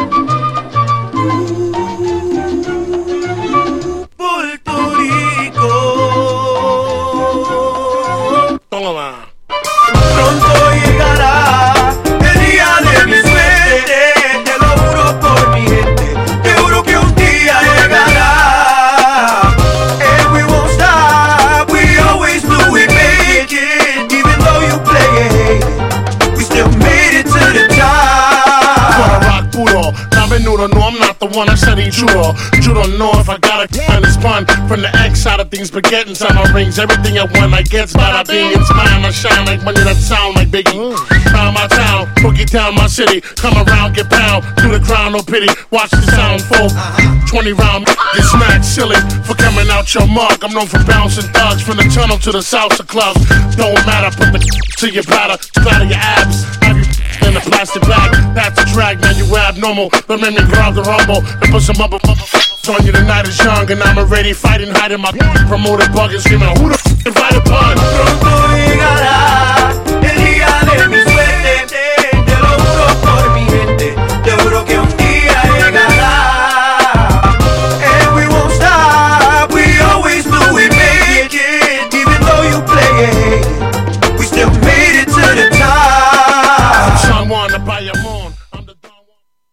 Puerto Rico. Toma. Pronto llegará el día de mi suerte, te lo juro por mi gente, te juro que un día llegará. And we won't stop, we always do, we make it, even though you play it, we still made it to the top. Gonna rock puro, now menudo, no I'm not the one I said ain't judo. You don't know if I got a kind of spun from the X side of things, but get inside my rings, everything I want I get, bada bing, it's mine, I shine like money that sound like Biggie. Round my town, boogie down my city, come around, get pound, do the crown, no pity, watch the sound folk. 20 round, get smacked silly for coming out your mug. I'm known for bouncing thugs from the tunnel to the salsa clubs. Don't matter, put the to your bladder, splatter your abs, have you in a plastic bag, that's a drag, now you abnormal, but make me grab the rumble and put some up on you. The night is young and I'm already fighting, hiding my promoter bugging, screaming, who the f*** invited pun?